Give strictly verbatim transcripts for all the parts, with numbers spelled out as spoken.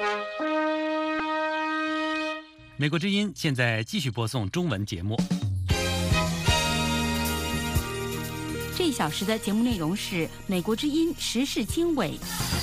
美国之音现在继续播送中文节目。 这一小时的节目内容是美国之音时事经纬。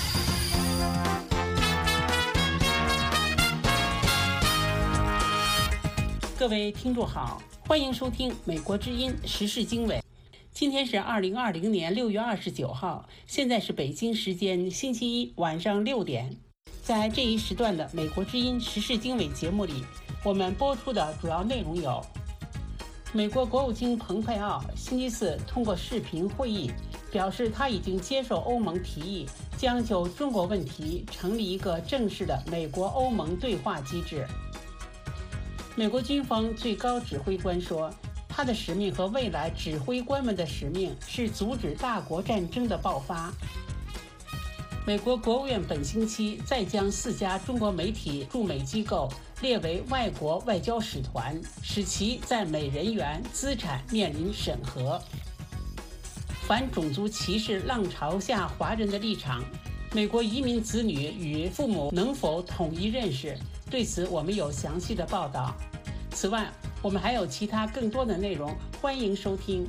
各位听众好，欢迎收听美国之音时事经纬。今天是二零二零年六月二十九号，现在是北京时间星期一晚上六点。在这一时段的美国之音时事经纬节目里，我们播出的主要内容有：美国国务卿蓬佩奥星期四通过视频会议表示，他已经接受欧盟提议，将就中国问题成立一个正式的美国欧盟对话机制。美国军方最高指挥官说，他的使命和未来指挥官们的使命是阻止大国战争的爆发。美国国务院本星期再将四家中国媒体驻美机构列为外国外交使团，使其在美人员资产面临审核。反种族歧视浪潮下华人的立场，美国移民子女与父母能否统一认识，对此我们有详细的报道。此外，我们还有其他更多的内容，欢迎收听。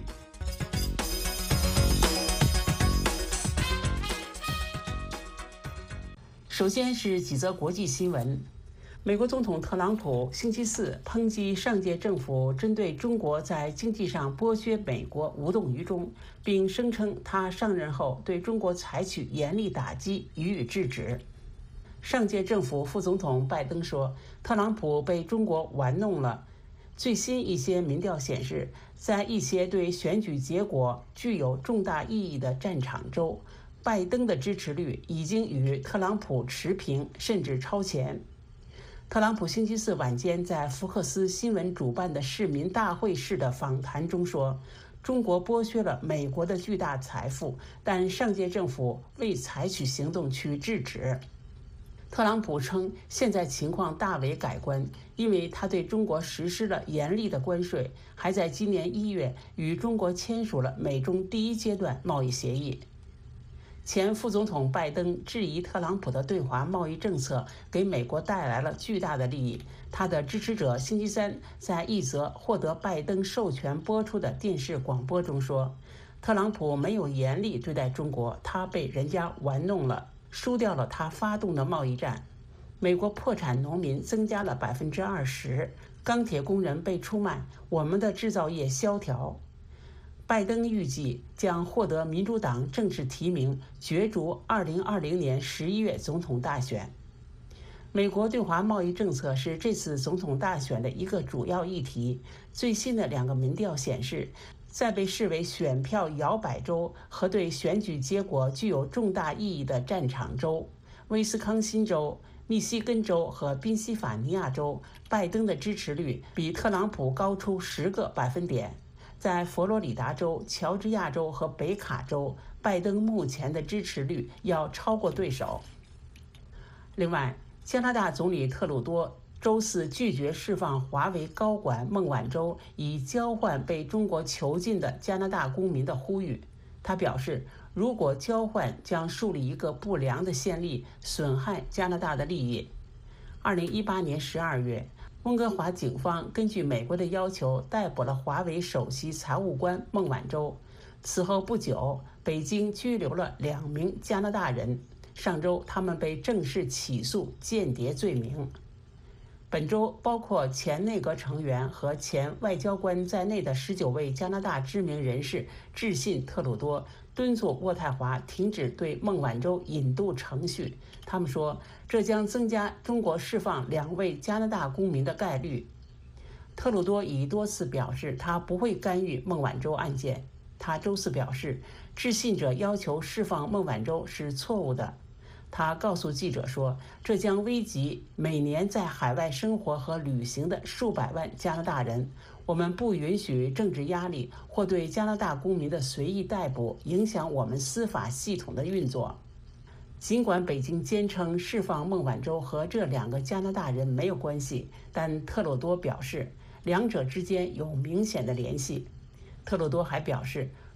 首先是几则国际新闻。美国总统特朗普星期四抨击上届政府针对中国在经济上剥削美国无动于衷，并声称他上任后对中国采取严厉打击，予以制止。上届政府副总统拜登说，特朗普被中国玩弄了。最新一些民调显示，在一些对选举结果具有重大意义的战场州，拜登的支持率已经与特朗普持平，甚至超前。特朗普星期四晚间在福克斯新闻主办的市民大会式的访谈中说，中国剥削了美国的巨大财富，但上届政府未采取行动去制止。特朗普称，现在情况大为改观，因为他对中国实施了严厉的关税，还在今年一月与中国签署了美中第一阶段贸易协议。前副总统拜登质疑特朗普的对华贸易政策给美国带来了巨大的利益。他的支持者星期三在一则获得拜登授权播出的电视广播中说，特朗普没有严厉对待中国，他被人家玩弄了，输掉了他发动的贸易战。美国破产农民增加了百分之二十，钢铁工人被出卖，我们的制造业萧条。拜登预计将获得民主党正式提名，角逐二零二零年十一月总统大选。美国对华贸易政策是这次总统大选的一个主要议题。最新的两个民调显示，在被视为选票摇摆州和对选举结果具有重大意义的战场州——威斯康辛州、密西根州和宾夕法尼亚州，拜登的支持率比特朗普高出十个百分点。在佛罗里达州、乔治亚州和北卡州，拜登目前的支持率要超过对手。另外，加拿大总理特鲁多周四拒绝释放华为高管孟晚舟，以交换被中国囚禁的加拿大公民的呼吁。他表示，如果交换将树立一个不良的先例，损害加拿大的利益。二零一八年十二月，温哥华警方根据美国的要求逮捕了华为首席财务官孟晚舟。此后不久，北京拘留了两名加拿大人。上周，他们被正式起诉间谍罪名。本周，包括前内阁成员和前外交官在内的十九位加拿大知名人士致信特鲁多，敦促渥太华停止对孟晚舟引渡程序。他们说，这将增加中国释放两位加拿大公民的概率。特鲁多已多次表示，他不会干预孟晚舟案件。他周四表示，致信者要求释放孟晚舟是错误的。他告诉记者说，这将危及每年在海外生活和旅行的数百万加拿大人。我们不允许政治压力或对加拿大公民的随意逮捕影响我们司法系统的运作。尽管北京坚称释放孟晚舟和这两个加拿大人没有关系，但特鲁多表示两者之间有明显的联系。特鲁多还表示，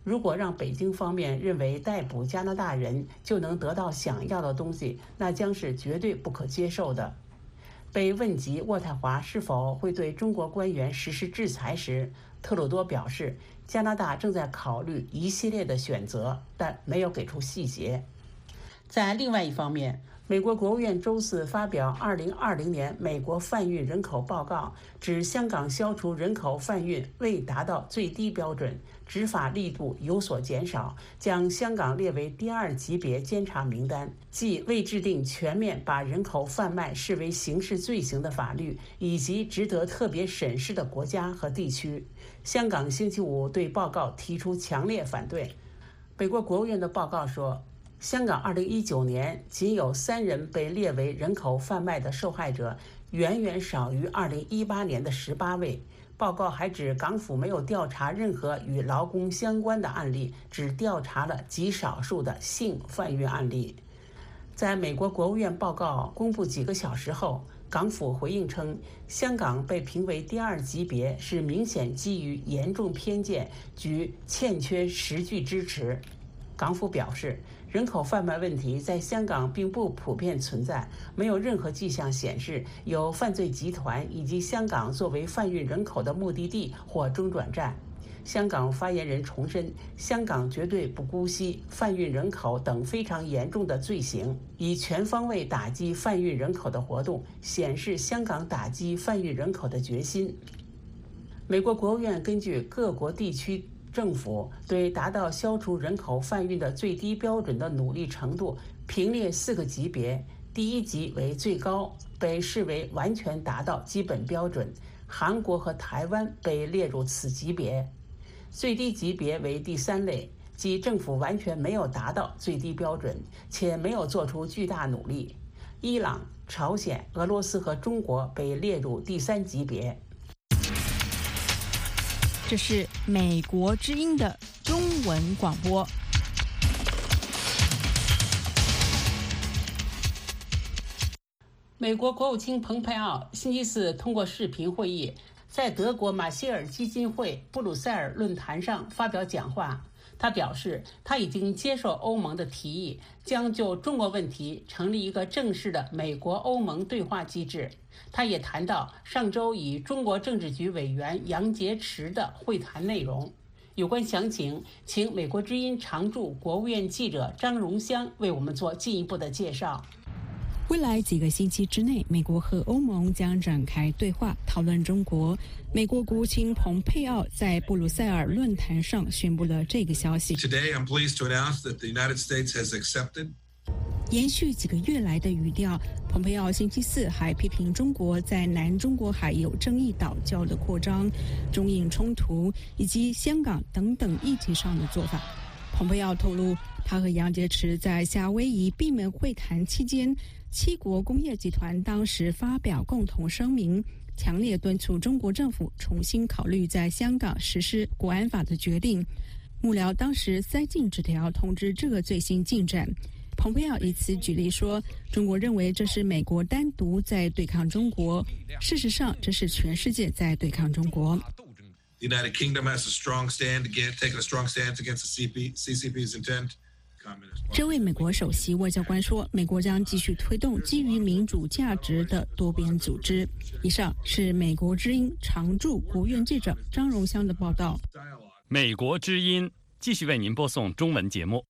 如果让北京方面认为逮捕加拿大人就能得到想要的东西，那将是绝对不可接受的。被问及渥太华是否会对中国官员实施制裁时，特鲁多表示，加拿大正在考虑一系列的选择，但没有给出细节。在另外一方面，美国国务院周四发表二零二零年美国贩运人口报告，指香港消除人口贩运未达到最低标准，执法力度有所减少，将香港列为第二级别监察名单，即未制定全面把人口贩卖视为刑事罪行的法律，以及值得特别审视的国家和地区。香港星期五对报告提出强烈反对。美国国务院的报告说，香港二零一九年仅有三人被列为人口贩卖的受害者，远远少于二零一八年的十八位。报告还指，港府没有调查任何与劳工相关的案例，只调查了极少数的性贩运案例。在美国国务院报告公布几个小时后，港府回应称，香港被评为第二级别是明显基于严重偏见及欠缺实据支持。港府表示，人口贩卖问题在香港并不普遍存在，没有任何迹象显示有犯罪集团以及香港作为贩运人口的目的地或中转站。香港发言人重申，香港绝对不姑息贩运人口等非常严重的罪行，以全方位打击贩运人口的活动，显示香港打击贩运人口的决心。美国国务院根据各国地区政府对达到消除人口贩运的最低标准的努力程度评列四个级别，第一级为最高，被视为完全达到基本标准，韩国和台湾被列入此级别。最低级别为第三类，即政府完全没有达到最低标准，且没有做出巨大努力。伊朗、朝鲜、俄罗斯和中国被列入第三级别。 这是美国之音的中文广播。 美国国务卿蓬佩奥星期四通过视频会议，在德国马歇尔基金会布鲁塞尔论坛上发表讲话。他表示，他已经接受欧盟的提议，将就中国问题成立一个正式的美国欧盟对话机制。他也谈到上周与中国政治局委员杨洁篪的会谈内容。有关详情，请美国之音常驻国务院记者张荣香为我们做进一步的介绍。 未来几个星期之内，美国和欧盟将展开对话，讨论中国。美国国务卿蓬佩奥在布鲁塞尔论坛上宣布了这个消息。 Today, I'm pleased to announce that the United States has accepted. 延续几个月来的语调，蓬佩奥星期四还批评中国在南中国海有争议岛礁的扩张、中印冲突以及香港等等议题上的做法。蓬佩奥透露，他和杨洁篪在夏威夷闭门会谈期间，七国工业集团当时发表共同声明，强烈敦促中国政府重新考虑在香港实施国安法的决定。幕僚当时塞进纸条通知这个最新进展。蓬佩奥以此举例说，中国认为这是美国单独在对抗中国，事实上这是全世界在对抗中国。 The United Kingdom has a strong stand against, taken a strong stance against the C P, C C P's intent. 这位美国首席外交官说，美国将继续推动基于民主价值的多边组织。以上是美国之音常驻国务院记者张荣香的报道。 美国之音继续为您播送中文节目。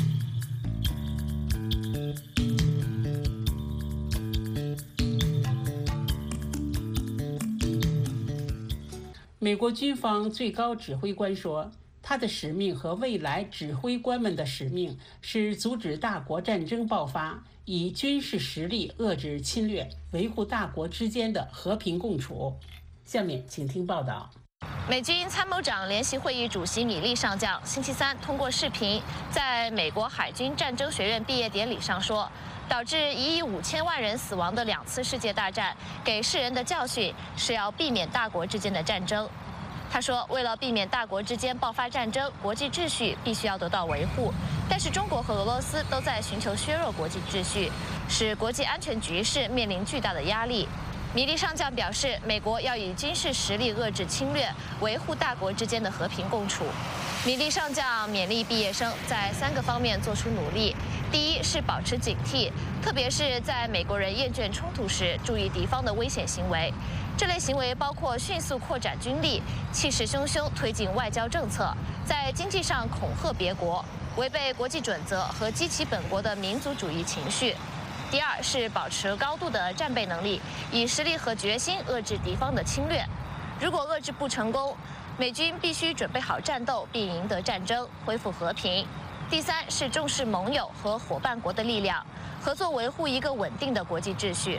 美国军方最高指挥官说，他的使命和未来指挥官们的使命是阻止大国战争爆发，以军事实力遏制侵略，维护大国之间的和平共处。下面请听报道。 美军参谋长联席会议主席米利上将星期三通过视频，在美国海军战争学院毕业典礼上说，导致一亿五千万人死亡的两次世界大战给世人的教训是要避免大国之间的战争。他说，为了避免大国之间爆发战争，国际秩序必须要得到维护。但是中国和俄罗斯都在寻求削弱国际秩序，使国际安全局势面临巨大的压力。 米利上将表示，美国要以军事实力遏制侵略，维护大国之间的和平共处。米利上将勉励毕业生在三个方面做出努力：第一是保持警惕，特别是在美国人厌倦冲突时，注意敌方的危险行为。这类行为包括迅速扩展军力、气势汹汹推进外交政策，在经济上恐吓别国，违背国际准则和激起本国的民族主义情绪。第二是保持高度的战备能力，以实力和决心遏制敌方的侵略。如果遏制不成功，美军必须准备好战斗，并赢得战争，恢复和平。第三是重视盟友和伙伴国的力量，合作维护一个稳定的国际秩序。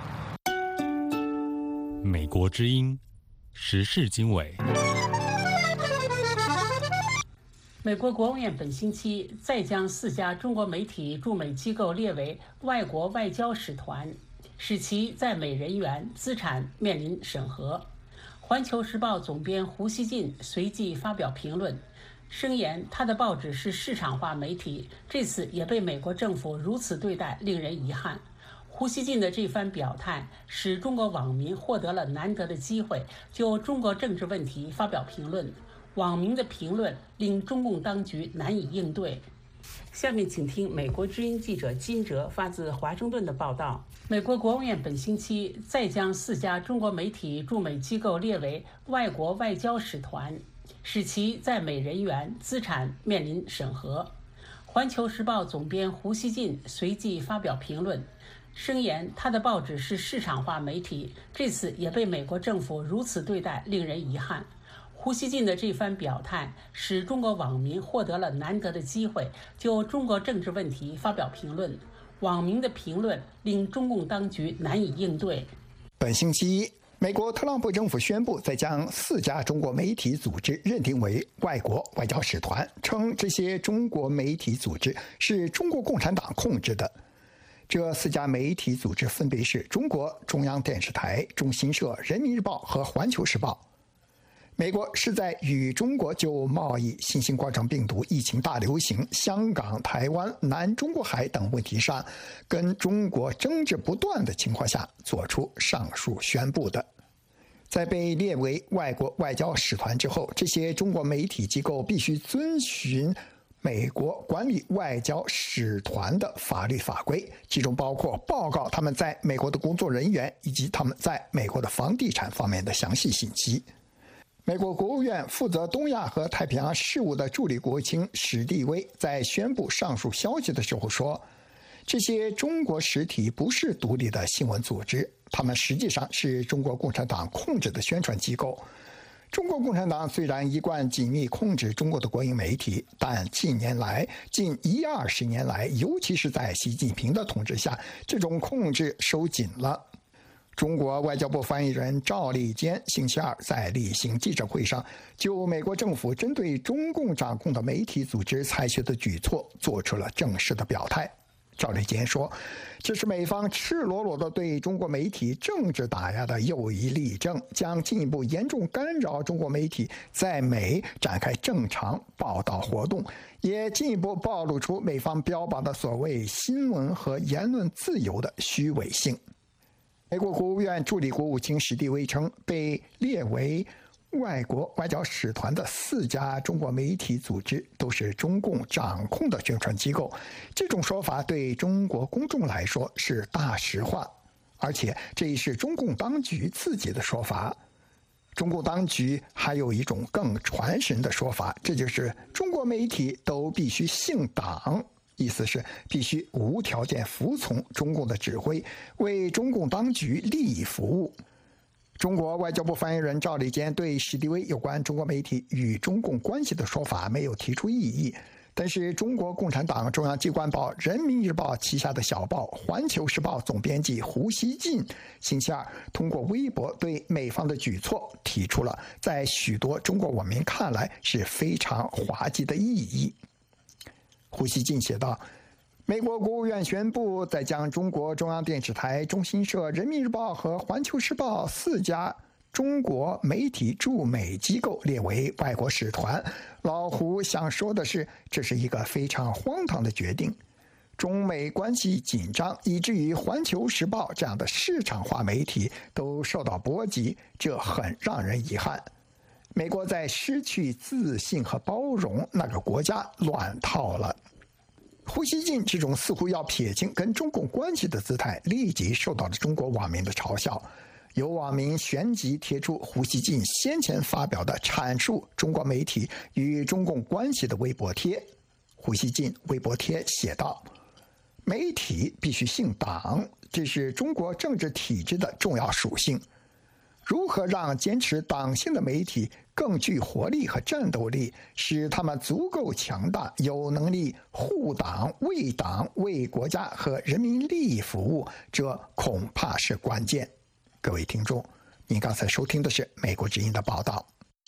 美国之音，时事经纬。 美国国务院本星期再将四家中国媒体驻美机构列为外国外交使团，使其在美人员资产面临审核。环球时报总编胡锡进随即发表评论，声言他的报纸是市场化媒体，这次也被美国政府如此对待，令人遗憾。胡锡进的这番表态使中国网民获得了难得的机会就中国政治问题发表评论，网民的评论令中共当局难以应对。下面请听美国之音记者金哲发自华盛顿的报道。美国国务院本星期再将四家中国媒体驻美机构列为外国外交使团，使其在美人员资产面临审核。环球时报总编胡锡进随即发表评论，声言他的报纸是市场化媒体，这次也被美国政府如此对待，令人遗憾。胡锡进的这番表态使中国网民获得了难得的机会就中国政治问题发表评论，网民的评论令中共当局难以应对。 本星期一，美国特朗普政府宣布再将四家中国媒体组织认定为外国外交使团，称这些中国媒体组织是中国共产党控制的。这四家媒体组织分别是中国中央电视台、中新社、人民日报和环球时报。美国是在与中国就贸易、新型冠状病毒疫情大流行、香港、台湾、南中国海等问题上跟中国争执不断的情况下做出上述宣布的。在被列为外国外交使团之后，这些中国媒体机构必须遵循美国管理外交使团的法律法规，其中包括报告他们在美国的工作人员以及他们在美国的房地产方面的详细信息。美国国务院负责东亚和太平洋事务的助理国务卿史蒂威在宣布上述消息的时候说，这些中国实体不是独立的新闻组织，他们实际上是中国共产党控制的宣传机构。中国共产党虽然一贯紧密控制中国的国营媒体，但近年来近一二十年来，尤其是在习近平的统治下，这种控制收紧了。中国外交部发言人赵立坚星期二在例行记者会上就美国政府针对中共掌控的媒体组织采取的举措做出了正式的表态。赵立坚说，这是美方赤裸裸的对中国媒体政治打压的又一例证，将进一步严重干扰中国媒体在美展开正常报道活动，也进一步暴露出美方标榜的所谓新闻和言论自由的虚伪性。美国国务院助理国务卿史蒂威称，被列为外国外交使团的四家中国媒体组织都是中共掌控的宣传机构，这种说法对中国公众来说是大实话，而且这也是中共当局自己的说法。中共当局还有一种更传神的说法，这就是中国媒体都必须姓党，意思是必须无条件服从中共的指挥，为中共当局利益服务。中国外交部发言人赵立坚对史蒂威有关中国媒体与中共关系的说法没有提出异议，但是中国共产党中央机关报《人民日报》旗下的小报《环球时报》总编辑胡锡进星期二通过微博对美方的举措提出了在许多中国网民看来是非常滑稽的异议。胡锡进写道，美国国务院宣布再将中国中央电视台、中新社、人民日报和环球时报四家中国媒体驻美机构列为外国使团。老胡想说的是，这是一个非常荒唐的决定。 中美关系紧张，以至于《环球时报》这样的市场化媒体都受到波及，这很让人遗憾。美国在失去自信和包容，那个国家乱套了。胡锡进这种似乎要撇清跟中共关系的姿态，立即受到了中国网民的嘲笑。有网民旋即贴出胡锡进先前发表的阐述中国媒体与中共关系的微博贴。胡锡进微博贴写道：媒体必须姓党，这是中国政治体制的重要属性。如何让坚持党性的媒体更具活力和战斗力，使他们足够强大，有能力护党、为党、为国家和人民利益服务，这恐怕是关键。各位听众，您刚才收听的是美国之音的报道。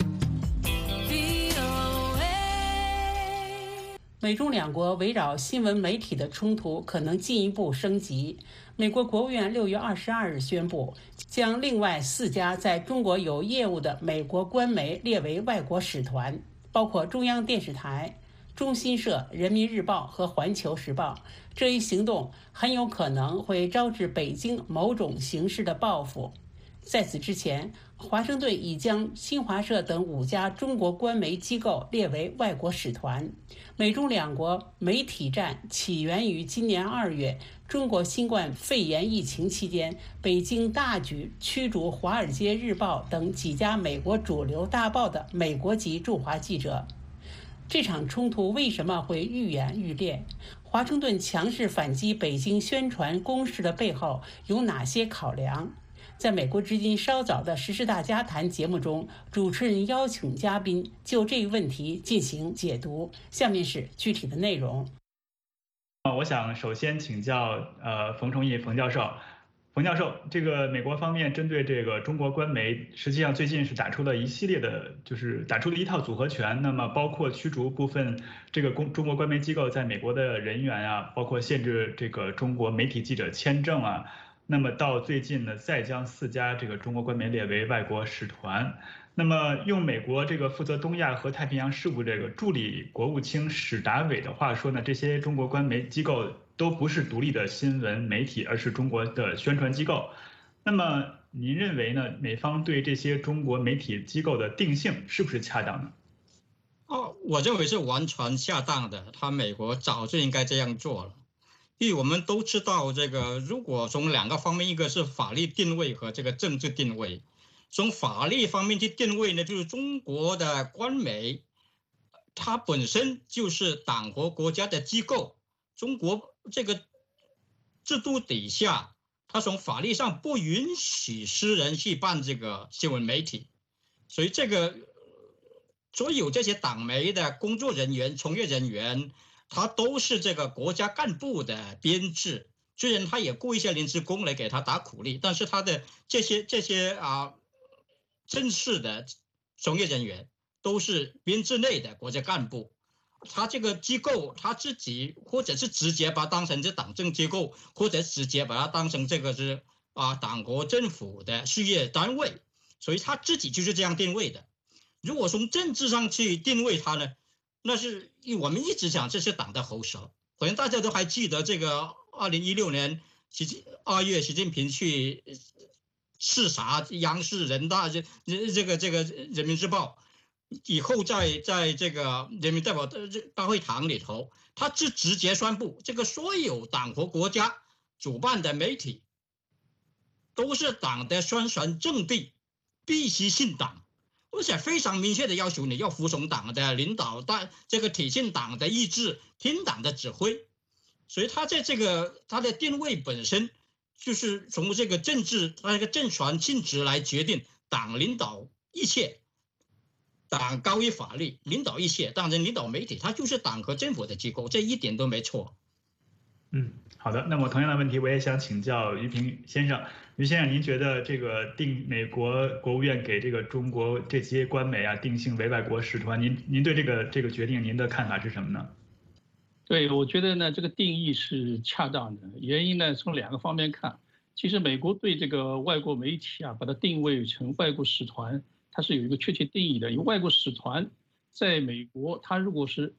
美中两国围绕新闻媒体的冲突可能进一步升级。美国国务院六月二十二日宣布，将另外四家在中国有业务的美国官媒列为外国使团，包括中央电视台、中新社、人民日报和环球时报。这一行动很有可能会招致北京某种形式的报复。在此之前，华盛顿已将新华社等五家中国官媒机构列为外国使团。美中两国媒体战起源于今年二月，中国新冠肺炎疫情期间，北京大举驱逐《华尔街日报》等几家美国主流大报的美国籍驻华记者。这场冲突为什么会愈演愈烈？华盛顿强势反击北京宣传攻势的背后有哪些考量？在美国之音稍早的时事大家谈节目中，主持人邀请嘉宾就这个问题进行解读。下面是具体的内容。 我想首先请教呃冯崇义冯教授。冯教授，这个美国方面针对这个中国官媒，实际上最近是打出了一系列的，就是打出了一套组合拳。那么包括驱逐部分这个公中国官媒机构在美国的人员啊，包括限制这个中国媒体记者签证啊。那么到最近呢，再将四家这个中国官媒列为外国使团。那么用美国这个负责东亚和太平洋事务这个助理国务卿史达伟的话说呢，这些中国官媒机构都不是独立的新闻媒体，而是中国的宣传机构。那么您认为呢？美方对这些中国媒体机构的定性是不是恰当呢？ 哦，我认为是完全恰当的。他美国早就应该这样做了。因为我们都知道，这个如果从两个方面，一个是法律定位和这个政治定位。从法律方面去定位呢，就是中国的官媒，它本身就是党和国家的机构。中国这个制度底下，它从法律上不允许私人去办这个新闻媒体，所以这个所有这些党媒的工作人员、从业人员，他都是这个国家干部的编制。虽然他也雇一些临时工来给他打苦力，但是他的这些这些啊正式的从业人员都是编制内的国家干部。他这个机构他自己或者是直接把它当成是党政机构，或者直接把它当成这个是啊党国政府的事业单位，所以他自己就是这样定位的。如果从政治上去定位它呢，那是我们一直讲这是党的喉舌。可能大家都还记得这个二零一六年二月习近平去视察央视、人大这这个这个人民日报以后，在在这个人民代表大会堂里头，他是直接宣布，这个所有党和国家主办的媒体都是党的宣传阵地，必须信党，而且非常明确的要求你要服从党的领导，但这个体现党的意志，听党的指挥。所以他在这个他的定位本身就是从这个政治他这个政权性质来决定，党领导一切，党高于法律，领导一切。当然领导媒体它就是党和政府的机构，这一点都没错。 嗯，好的。那么同样的问题我也想请教于平先生。于先生，您觉得这个定美国国务院给这个中国这些官媒啊定性为外国使团，您您对这个这个决定您的看法是什么呢？ 对，我觉得呢，这个定义是恰当的。原因呢，从两个方面看。其实美国对这个外国媒体啊，把它定位成外国使团，它是有一个确切定义的。因为外国使团在美国，它如果是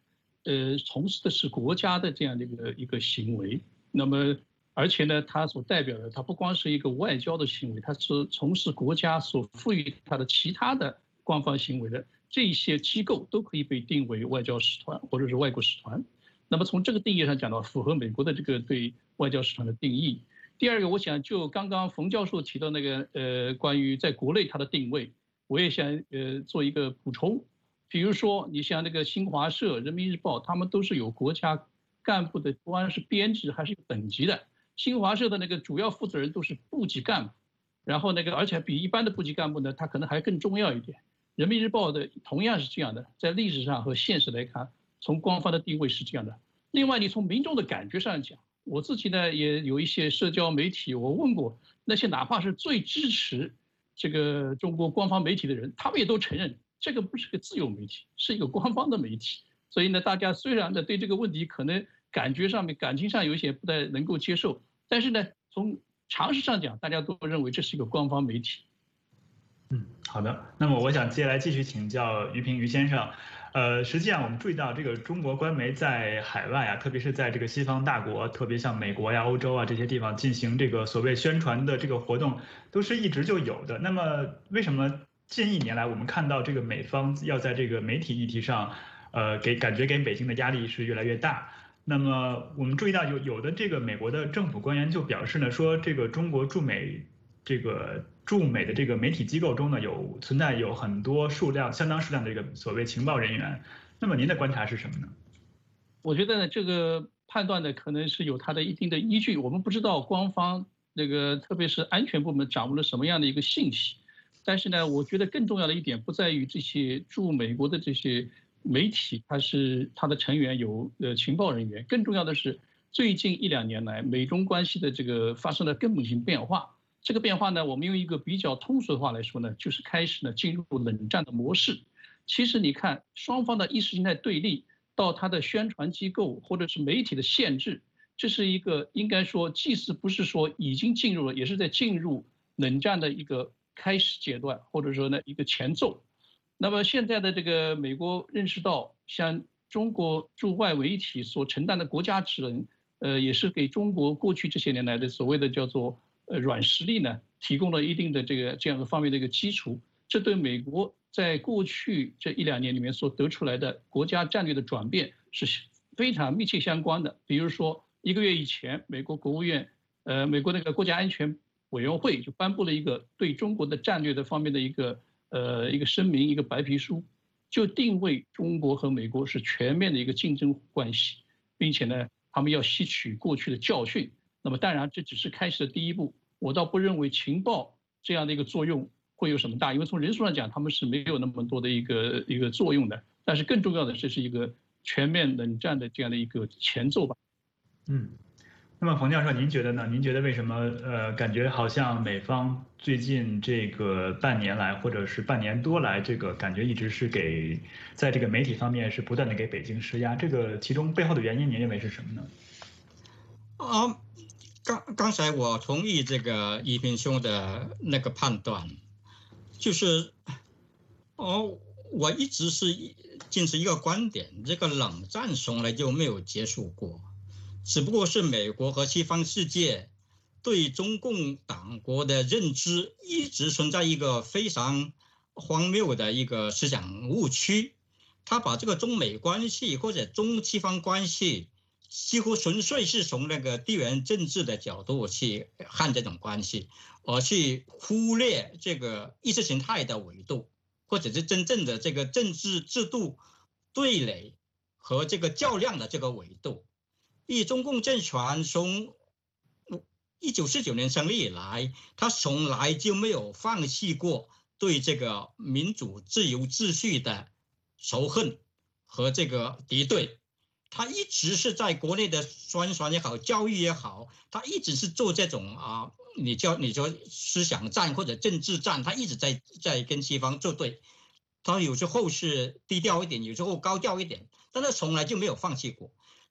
呃从事的是国家的这样的一个一个行为。那么而且呢，它所代表的，它不光是一个外交的行为，它是从事国家所赋予它的其他的官方行为的这些机构都可以被定为外交使团或者是外国使团。那么从这个定义上讲到，符合美国的这个对外交使团的定义。第二个，我想就刚刚冯教授提到那个呃关于在国内它的定位，我也想呃做一个补充。比如说，你像那个新华社、人民日报，他们都是有国家干部的，不管是编制还是有等级的。新华社的那个主要负责人都是部级干部，然后那个而且比一般的部级干部呢，他可能还更重要一点。人民日报的同样是这样的，在历史上和现实来看，从官方的地位是这样的。另外，你从民众的感觉上讲，我自己呢也有一些社交媒体，我问过那些哪怕是最支持这个中国官方媒体的人，他们也都承认这个不是个自由媒体，是一个官方的媒体。所以呢，大家虽然呢对这个问题可能感觉上面、感情上有一些不太能够接受，但是呢，从常识上讲，大家都认为这是一个官方媒体。 嗯，好的。那么我想接下来继续请教于平于先生。呃，实际上我们注意到，这个中国官媒在海外啊，特别是在这个西方大国，特别像美国呀、欧洲啊这些地方进行这个所谓宣传的这个活动，都是一直就有的。那么为什么近一年来我们看到这个美方要在这个媒体议题上，呃，给感觉给北京的压力是越来越大？那么我们注意到有有的这个美国的政府官员就表示呢，说这个中国驻美这个驻美的这个媒体机构中呢，有存在有很多数量相当数量的这个所谓情报人员。那么您的观察是什么呢？ 我觉得呢，这个判断呢，可能是有它的一定的依据。我们不知道官方那个特别是安全部门掌握了什么样的一个信息，但是呢，我觉得更重要的一点不在于这些驻美国的这些媒体，它是它的成员有呃情报人员，更重要的是最近一两年来美中关系的这个发生了根本性变化。这个变化呢，我们用一个比较通俗的话来说呢，就是开始呢进入冷战的模式。其实你看，双方的意识形态对立到它的宣传机构或者是媒体的限制，这是一个应该说既是不是说已经进入了，也是在进入冷战的一个开始阶段，或者说呢一个前奏。那么现在的这个美国认识到，像中国驻外媒体所承担的国家职能，呃，也是给中国过去这些年来的所谓的叫做呃软实力呢，提供了一定的这个这样的方面的一个基础。这对美国在过去这一两年里面所得出来的国家战略的转变是非常密切相关的。比如说一个月以前，美国国务院，呃，美国那个国家安全委员会就颁布了一个对中国的战略的方面的一个呃一个声明，一个白皮书，就定位中国和美国是全面的一个竞争关系，并且呢，他们要吸取过去的教训。那么当然这只是开始的第一步，我倒不认为情报这样的一个作用会有什么大，因为从人数上讲他们是没有那么多的一个一个作用的。但是更重要的，这是一个全面冷战的这样的一个前奏吧。 嗯，那么冯教授您觉得呢？您觉得为什么呃感觉好像美方最近这个半年来或者是半年多来，这个感觉一直是给在这个媒体方面是不断的给北京施压，这个其中背后的原因您认为是什么呢？ 啊，刚刚才我同意这个一平兄的那个判断，就是哦，我一直是坚持一个观点，这个冷战从来就没有结束过，只不过是美国和西方世界对中共党国的认知一直存在一个非常荒谬的一个思想误区，他把这个中美关系或者中西方关系几乎纯粹是从那个地缘政治的角度去看这种关系，而去忽略这个意识形态的维度，或者是真正的这个政治制度对垒和这个较量的这个维度。以中共政权从一九四九年成立以来，他从来就没有放弃过对这个民主自由秩序的仇恨和这个敌对。他一直是在国内的宣传也好，教育也好，他一直是做这种啊，你叫你说思想战或者政治战，他一直在在跟西方作对。他有时候是低调一点，有时候高调一点，但他从来就没有放弃过。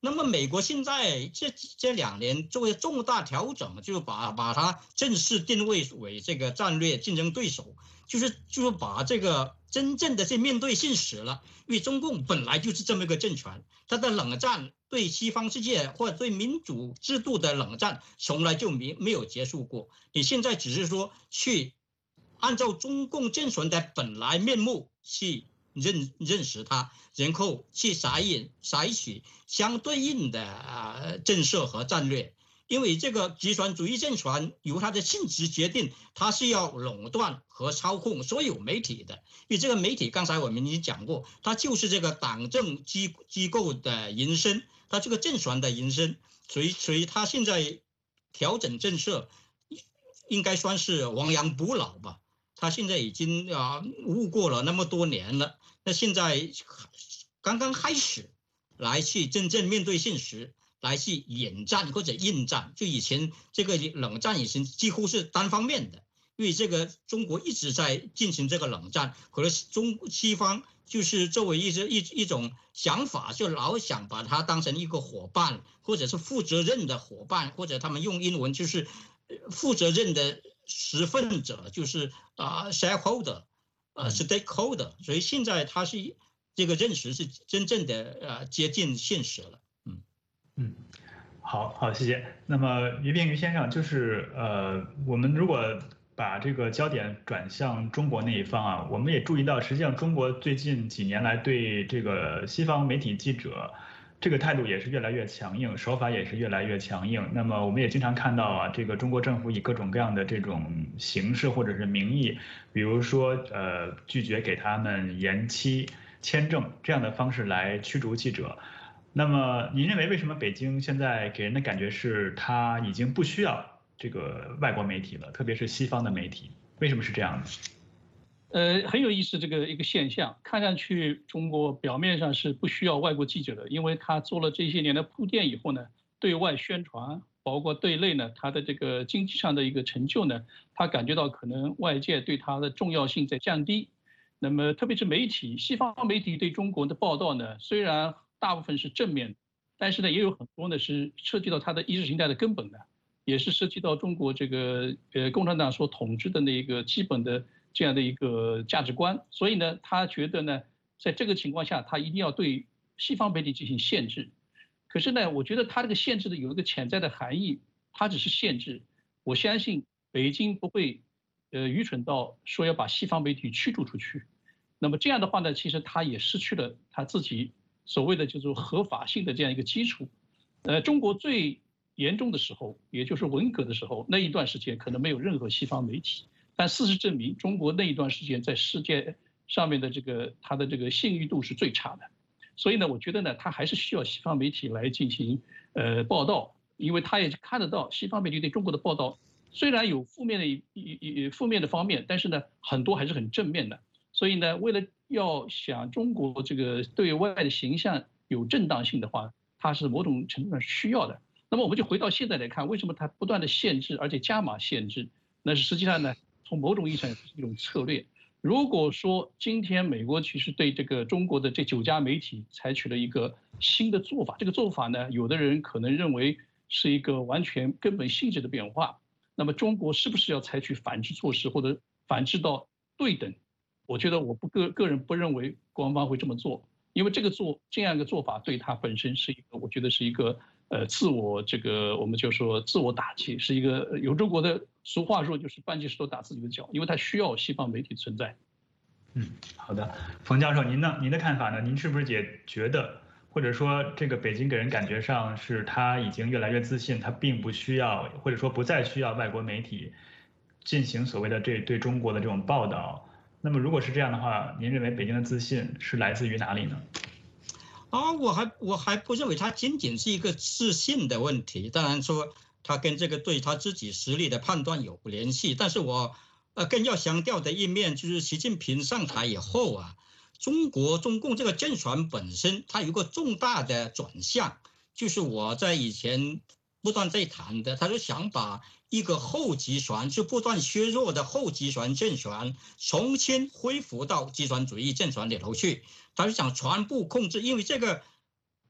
那么美国现在这这两年作为重大调整，就把把它正式定位为这个战略竞争对手，就是就是把这个真正的去面对现实了。因为中共本来就是这么一个政权，它的冷战对西方世界或者对民主制度的冷战从来就没没有结束过。你现在只是说去按照中共政权的本来面目去认认识它，然后去采引采取相对应的呃政策和战略。因为这个集权主义政权由它的性质决定，它是要垄断和操控所有媒体的。因为这个媒体刚才我们已经讲过，它就是这个党政机机构的延伸，它这个政权的延伸。所以所以它现在调整政策，应该算是亡羊补牢吧。他现在已经啊悟过了那么多年了，那现在刚刚开始来去真正面对现实，来去演战或者应战。就以前这个冷战以前几乎是单方面的，因为这个中国一直在进行这个冷战，可能中西方就是作为一一一种想法，就老想把它当成一个伙伴，或者是负责任的伙伴，或者他们用英文就是负责任的持份者，就是啊 shareholder， 呃 stakeholder。所以现在他是这个认识是真正的呃接近现实了。嗯嗯，好好谢谢。那么于炳于先生，就是呃我们如果把这个焦点转向中国那一方啊，我们也注意到，实际上中国最近几年来对这个西方媒体记者这个态度也是越来越强硬，手法也是越来越强硬。那么我们也经常看到啊，这个中国政府以各种各样的这种形式或者是名义，比如说呃拒绝给他们延期签证这样的方式来驱逐记者。那么您认为为什么北京现在给人的感觉是他已经不需要这个外国媒体了，特别是西方的媒体，为什么是这样的？ 呃，很有意思，这个一个现象，看上去中国表面上是不需要外国记者的，因为他做了这些年的铺垫以后呢，对外宣传，包括对内呢，他的这个经济上的一个成就呢，他感觉到可能外界对他的重要性在降低。那么特别是媒体，西方媒体对中国的报道呢，虽然大部分是正面的，但是呢，也有很多呢是涉及到他的意识形态的根本的，也是涉及到中国这个呃共产党所统治的那个基本的这样的一个价值观。所以呢，他觉得呢，在这个情况下，他一定要对西方媒体进行限制。可是呢，我觉得他这个限制的有一个潜在的含义，他只是限制。我相信北京不会呃愚蠢到说要把西方媒体驱逐出去。那么这样的话呢，其实他也失去了他自己所谓的就是合法性的这样一个基础。呃，中国最严重的时候，也就是文革的时候，那一段时间可能没有任何西方媒体，但事实证明，中国那一段时间在世界上面的这个它的这个信誉度是最差的。所以呢，我觉得呢，它还是需要西方媒体来进行呃报道，因为他也看得到西方媒体对中国的报道虽然有负面的一一负面的方面，但是呢，很多还是很正面的。所以呢，为了要想中国这个对外的形象有正当性的话，它是某种程度上需要的。那么我们就回到现在来看，为什么它不断的限制，而且加码限制？那是实际上呢，从某种意义上是一种策略。如果说今天美国其实对这个中国的这九家媒体采取了一个新的做法，这个做法呢，有的人可能认为是一个完全根本性质的变化。那么中国是不是要采取反制措施，或者反制到对等？我觉得我不个个人不认为官方会这么做，因为这个做这样一个做法对它本身是一个，我觉得是一个呃自我这个我们就说自我打击，是一个有中国的俗话说就是搬起石头打自己的脚，因为它需要西方媒体存在。 嗯，好的，冯教授，您呢？您的看法呢？您是不是也觉得，或者说这个北京给人感觉上是他已经越来越自信，他并不需要，或者说不再需要外国媒体进行所谓的这对中国的这种报道？那么如果是这样的话，您认为北京的自信是来自于哪里呢？ 啊，我还我还不认为它仅仅是一个自信的问题，当然说它跟这个对他自己实力的判断有联系，但是我呃更要强调的一面就是习近平上台以后啊，中国中共这个政权本身它有一个重大的转向，就是我在以前不断在谈的，他就想把一个后集权就不断削弱的后集权政权重新恢复到集权主义政权里头去，他是想全部控制，因为这个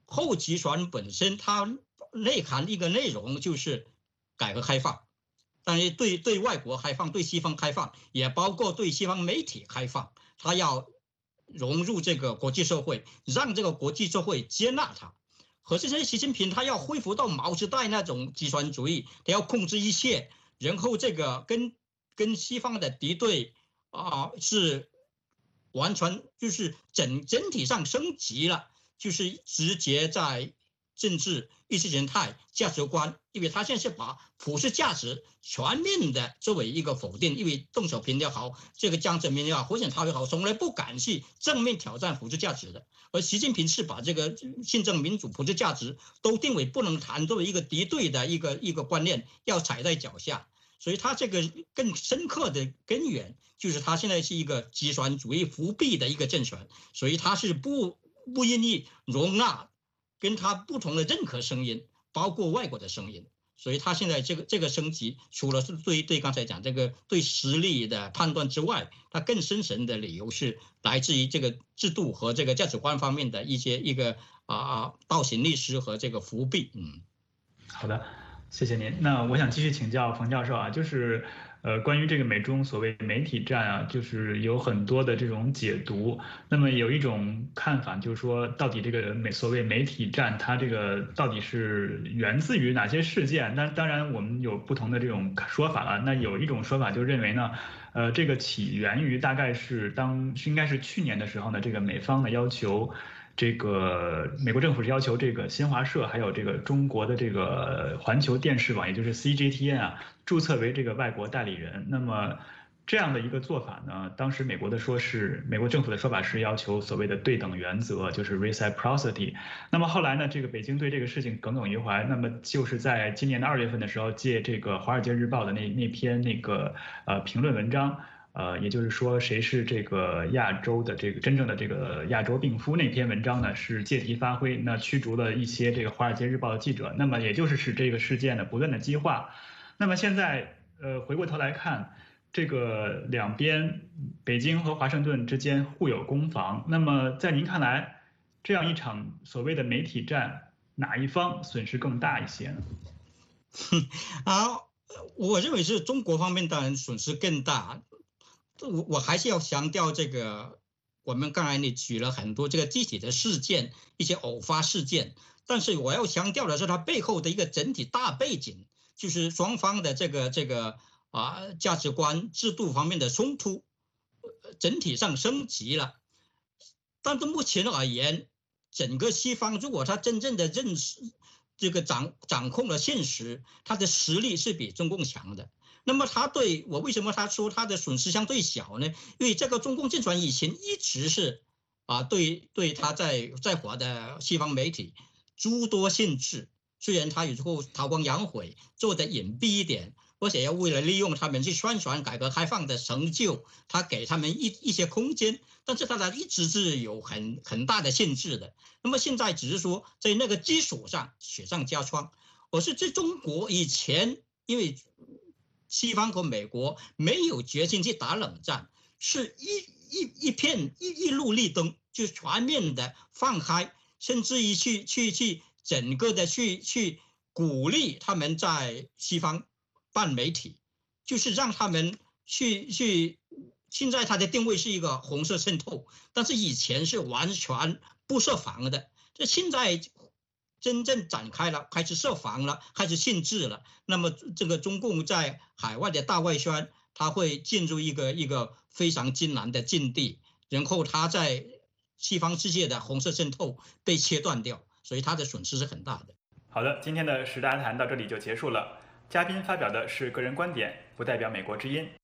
后集团本身它内涵一个内容就是改革开放，但是对对外国开放，对西方开放，也包括对西方媒体开放，它要融入这个国际社会，让这个国际社会接纳它。可是现在习近平他要恢复到毛时代那种集权主义，他要控制一切，然后这个跟跟西方的敌对啊、呃、是完全就是整整体上升级了，就是直接在政治、意识形态、价值观，因为他现在是把普世价值全面的作为一个否定，因为邓小平也好，这个江泽民也好，胡锦涛也好，从来不敢去正面挑战普世价值的。而习近平是把这个宪政民主普世价值都定为不能谈，作为一个敌对的一个一个观念，要踩在脚下。所以他这个更深刻的根源就是他现在是一个集权主义复辟的一个政权，所以他是不不愿意容纳跟他不同的任何声音，包括外国的声音。所以他现在这个这个升级，除了是对对刚才讲这个对实力的判断之外，他更深层的理由是来自于这个制度和这个价值观方面的一些一个啊倒行逆施和这个伏笔。嗯， 好的，谢谢您。那我想继续请教冯教授啊，就是呃关于这个美中所谓媒体战啊，就是有很多的这种解读。那么有一种看法就是说，到底这个美所谓媒体战，它这个到底是源自于哪些事件？那当然我们有不同的这种说法了。那有一种说法就认为呢，呃，这个起源于大概是当应该是去年的时候呢，这个美方呢要求。这个美国政府是要求这个新华社还有这个中国的这个环球电视网，也就是 C G T N 啊，注册为这个外国代理人。那么这样的一个做法呢，当时美国的说是美国政府的说法是要求所谓的对等原则，就是 reciprocity。那么后来呢，这个北京对这个事情耿耿于怀，那么就是在今年的二月份的时候，借这个《华尔街日报》的那那篇那个呃评论文章。呃，也就是说，谁是这个亚洲的这个真正的这个亚洲病夫？那篇文章呢是借题发挥，那驱逐了一些这个《华尔街日报》的记者，那么也就是使这个事件呢不断的激化。那么现在，呃，回过头来看，这个两边北京和华盛顿之间互有攻防。那么在您看来，这样一场所谓的媒体战，哪一方损失更大一些呢？ 啊，我认为是中国方面当然损失更大。我我还是要强调这个，我们刚才你举了很多这个具体的事件，一些偶发事件，但是我要强调的是它背后的一个整体大背景，就是双方的这个这个啊价值观、制度方面的冲突，整体上升级了。但是目前而言，整个西方如果他真正的认识这个掌掌控了现实，他的实力是比中共强的。那么他对我为什么他说他的损失相对小呢？因为这个中共政权以前一直是啊对对他在在华的西方媒体诸多限制，虽然他有时候韬光养晦，做得隐蔽一点，而且要为了利用他们去宣传改革开放的成就，他给他们一一些空间，但是他的一直是有很很大的限制的。那么现在只是说在那个基础上雪上加霜。我是在中国以前，因为西方和美国没有决心去打冷战，是一一一片一一路绿灯，就全面的放开，甚至于去去去整个的去去鼓励他们在西方办媒体，就是让他们去去。现在它的定位是一个红色渗透，但是以前是完全不设防的，这现在真正展开了，开始设防了，开始限制了。那么这个中共在海外的大外宣，它会进入一个一个非常艰难的境地，然后它在西方世界的红色渗透被切断掉，所以它的损失是很大的。 好的，今天的十大谈到这里就结束了。嘉宾发表的是个人观点，不代表美国之音。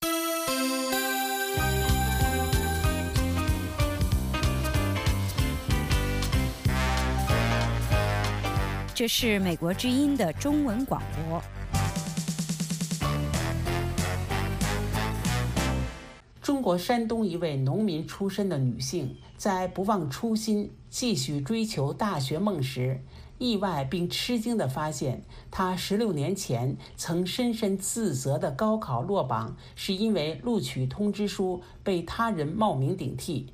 这是美国之音的中文广播。 中国山东一位农民出身的女性，在不忘初心、继续追求大学梦时，意外并吃惊地发现，她十六年前曾深深自责的高考落榜，是因为录取通知书被他人冒名顶替。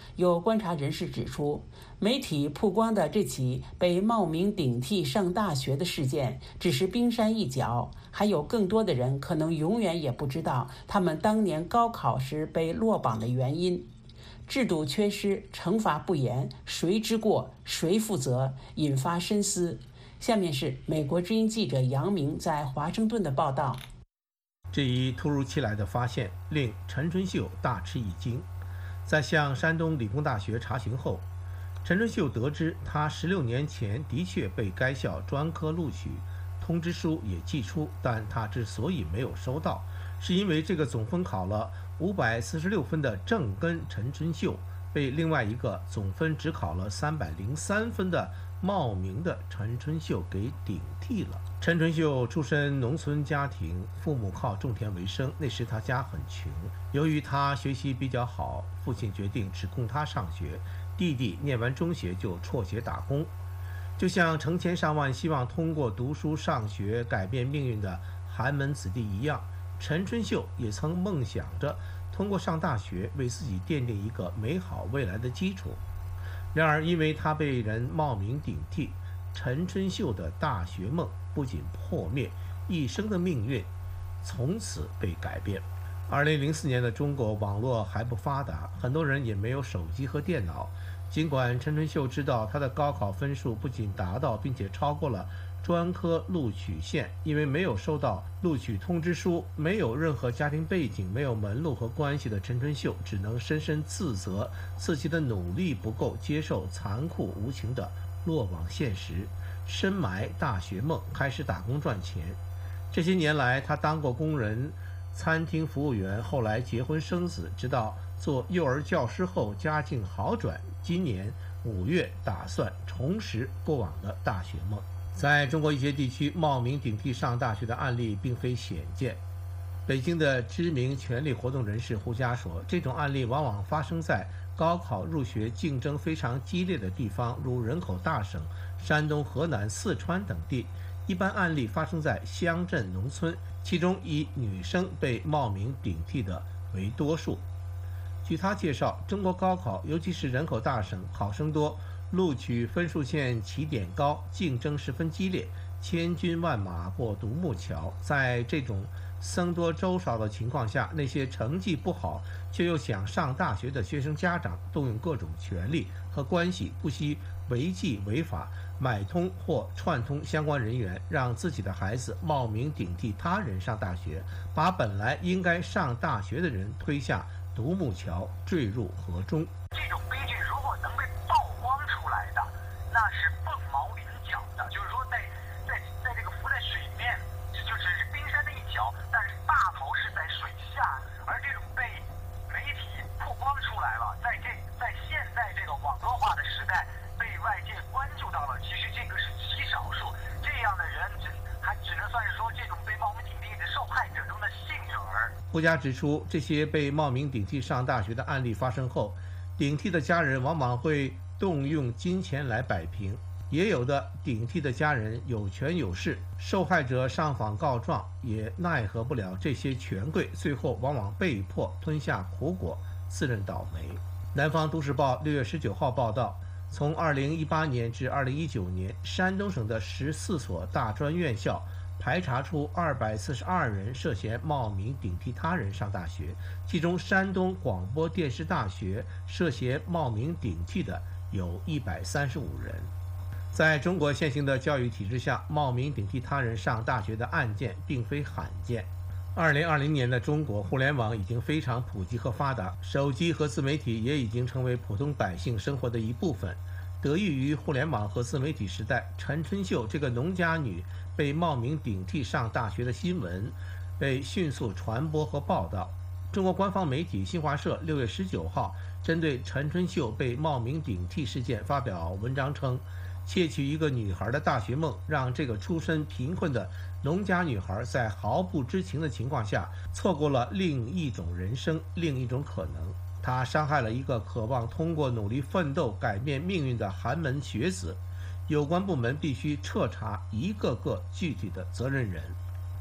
有观察人士指出，媒体曝光的这起被冒名顶替上大学的事件只是冰山一角，还有更多的人可能永远也不知道他们当年高考时被落榜的原因。制度缺失，惩罚不严，谁之过，谁负责，引发深思。下面是美国之音记者杨明在华盛顿的报道。 这一突如其来的发现令陈春秀大吃一惊。在向山东理工大学查询后，陈春秀得知他十六年前的确被该校专科录取，通知书也寄出，但他之所以没有收到，是因为这个总分考了五百四十六分的郑根陈春秀被另外一个总分只考了三百零三分的冒名的陈春秀给顶替了。陈春秀出身农村家庭，父母靠种田为生，那时他家很穷。由于他学习比较好，父亲决定只供他上学，弟弟念完中学就辍学打工。就像成千上万希望通过读书上学改变命运的寒门子弟一样，陈春秀也曾梦想着通过上大学为自己奠定一个美好未来的基础。然而因为他被人冒名顶替，陈春秀的大学梦不仅破灭，一生的命运从此被改变。二零零四年的中国网络还不发达，很多人也没有手机和电脑。尽管陈春秀知道他的高考分数不仅达到，并且超过了专科录取线，因为没有收到录取通知书，没有任何家庭背景，没有门路和关系的陈春秀只能深深自责自己的努力不够，接受残酷无情的落网现实，深埋大学梦，开始打工赚钱。这些年来，他当过工人、餐厅服务员，后来结婚生子，直到做幼儿教师后家境好转，今年五月打算重拾过往的大学梦。在中国一些地区，冒名顶替上大学的案例并非鲜见。北京的知名权力活动人士胡佳说，这种案例往往发生在高考入学竞争非常激烈的地方，如人口大省山东、河南、四川等地。一般案例发生在乡镇农村，其中以女生被冒名顶替的为多数。据他介绍，中国高考尤其是人口大省，考生多，录取分数线起点高，竞争十分激烈，千军万马过独木桥。在这种僧多粥少的情况下，那些成绩不好却又想上大学的学生家长动用各种权力和关系，不惜违纪违法，买通或串通相关人员，让自己的孩子冒名顶替他人上大学，把本来应该上大学的人推下独木桥，坠入河中。 这种悲剧如果能被曝光出来的，那是凤毛麟角的，就是说在在在这个浮在水面，就只是冰山的一角，但是大头是在水下。而这种被媒体曝光出来了，在这在现在这个网络化的时代，被外界关注到了，其实这个是极少数。这样的人只还只能算是说这种被冒名顶替的受害者中的幸运儿。 胡佳指出，这些被冒名顶替上大学的案例发生后，顶替的家人往往会动用金钱来摆平，也有的顶替的家人有权有势，受害者上访告状也奈何不了这些权贵，最后往往被迫吞下苦果，自认倒霉。南方都市报六月十九号报道，从二零一八年至二零一九年，山东省的十四所大专院校排查出二百四十二人涉嫌冒名顶替他人上大学，其中山东广播电视大学涉嫌冒名顶替的有一百三十五人。在中国现行的教育体制下，冒名顶替他人上大学的案件并非罕见。二零二零年的中国，互联网已经非常普及和发达，手机和自媒体也已经成为普通百姓生活的一部分。得益于互联网和自媒体时代，陈春秀这个农家女被冒名顶替上大学的新闻被迅速传播和报道。中国官方媒体新华社六月十九号针对陈春秀被冒名顶替事件发表文章称，窃取一个女孩的大学梦，让这个出身贫困的农家女孩在毫不知情的情况下错过了另一种人生，另一种可能。她伤害了一个渴望通过努力奋斗改变命运的寒门学子，有关部门必须彻查一个个具体的责任人。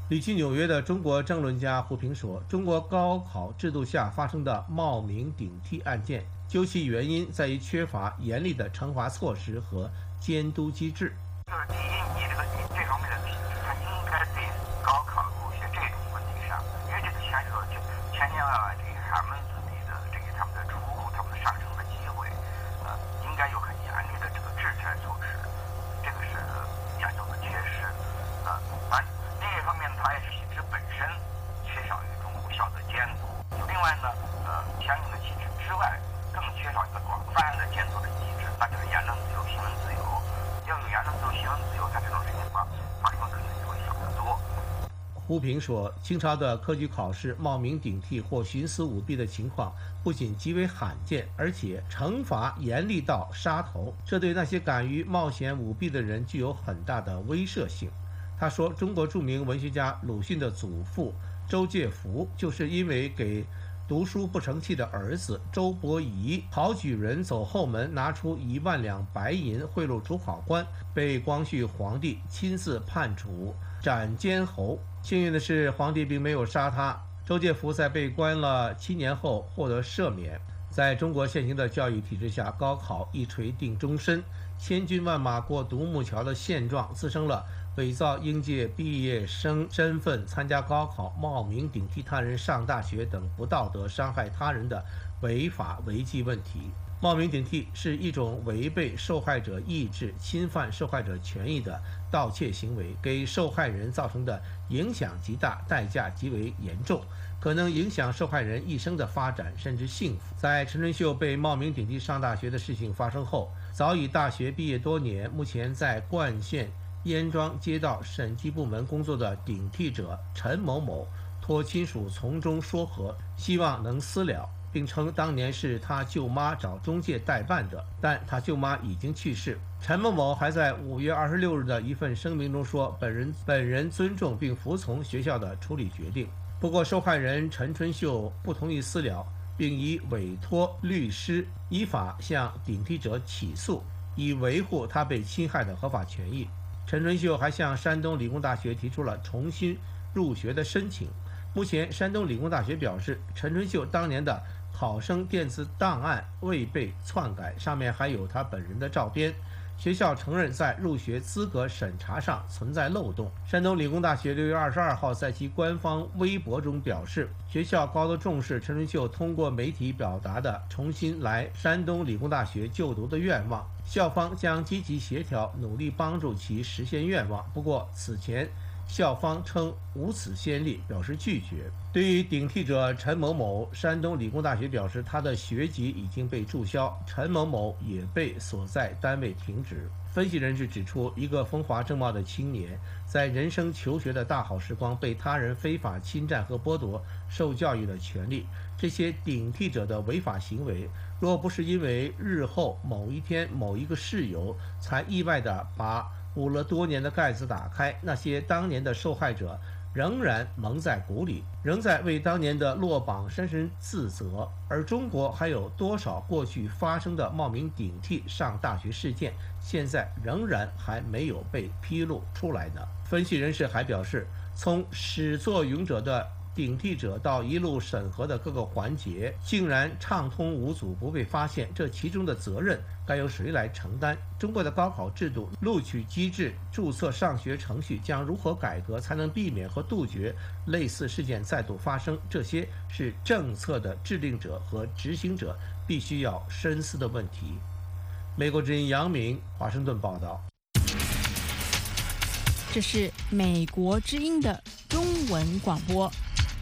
旅居纽约的中国政论家胡平说，中国高考制度下发生的冒名顶替案件，究其原因在于缺乏严厉的惩罚措施和监督机制。 就是第一，你这个这方面的体制，它应该对高考入学这种问题上，因为这个牵涉到千千万万这个寒门子弟的这个他们的出路、他们的上升的机会，呃，应该有很严厉的这个制裁措施，这个是严重的缺失。呃，而另一方面，它也是体制本身缺少一种无效的监督。另外呢，呃，相应的体制之外，更缺少一个广泛的监督的机制，那就是言论自由、新闻自由。要有言论自由、新闻自由，它这种事情发发生的可能性会小得多。 胡平说，清朝的科举考试冒名顶替或徇私舞弊的情况不仅极为罕见，而且惩罚严厉到杀头，这对那些敢于冒险舞弊的人具有很大的威慑性。他说，中国著名文学家鲁迅的祖父周介福就是因为给读书不成器的儿子周伯夷考举人走后门，拿出一万两白银贿赂主考官，被光绪皇帝亲自判处斩监侯。幸运的是，皇帝并没有杀他。周介福在被关了七年后获得赦免。在中国现行的教育体制下，高考一锤定终身，千军万马过独木桥的现状滋生了伪造应届毕业生身份参加高考、冒名顶替他人上大学等不道德伤害他人的违法违纪问题。冒名顶替是一种违背受害者意志、侵犯受害者权益的盗窃行为，给受害人造成的影响极大，代价极为严重，可能影响受害人一生的发展甚至幸福。在陈春秀被冒名顶替上大学的事情发生后，早已大学毕业多年，目前在冠县燕庄街道审计部门工作的顶替者陈某某托亲属从中说和，希望能私了，并称当年是他舅妈找中介代办的，但他舅妈已经去世。陈某某还在五月二十六日的一份声明中说，本人本人尊重并服从学校的处理决定。不过，受害人陈春秀不同意私了，并已委托律师依法向顶替者起诉，以维护他被侵害的合法权益。陈春秀还向山东理工大学提出了重新入学的申请。目前，山东理工大学表示，陈春秀当年的考生电子档案未被篡改，上面还有他本人的照片。学校承认在入学资格审查上存在漏洞。山东理工大学六月二十二号在其官方微博中表示，学校高度重视陈春秀通过媒体表达的重新来山东理工大学就读的愿望，校方将积极协调，努力帮助其实现愿望。不过，此前校方称无此先例，表示拒绝。对于顶替者陈某某，山东理工大学表示他的学籍已经被注销，陈某某也被所在单位停职。分析人士指出，一个风华正茂的青年，在人生求学的大好时光被他人非法侵占和剥夺受教育的权利，这些顶替者的违法行为，若不是因为日后某一天某一个事由才意外地把捂了多年的盖子打开，那些当年的受害者仍然蒙在鼓里，仍在为当年的落榜深深自责。而中国还有多少过去发生的冒名顶替上大学事件，现在仍然还没有被披露出来呢？分析人士还表示，从始作俑者的顶替者到一路审核的各个环节竟然畅通无阻，不被发现，这其中的责任该由谁来承担？中国的高考制度、录取机制、注册上学程序将如何改革，才能避免和杜绝类似事件再度发生？这些是政策的制定者和执行者必须要深思的问题。美国之音杨明华盛顿报道。 这是美国之音的中文广播。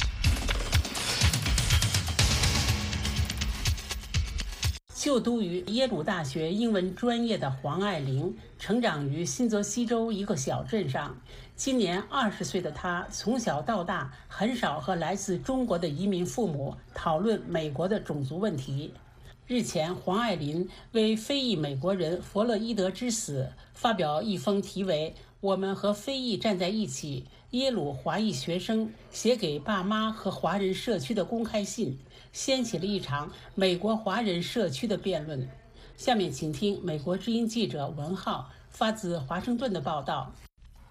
就读于耶鲁大学英文专业的黄爱玲，成长于新泽西州一个小镇上。今年二十岁的她，从小到大很少和来自中国的移民父母讨论美国的种族问题。日前，黄爱玲为非裔美国人弗洛伊德之死发表一封题为《我们和非裔站在一起》耶鲁华裔学生写给爸妈和华人社区的公开信，掀起了一场美国华人社区的辩论。下面请听美国之音记者文浩发自华盛顿的报道。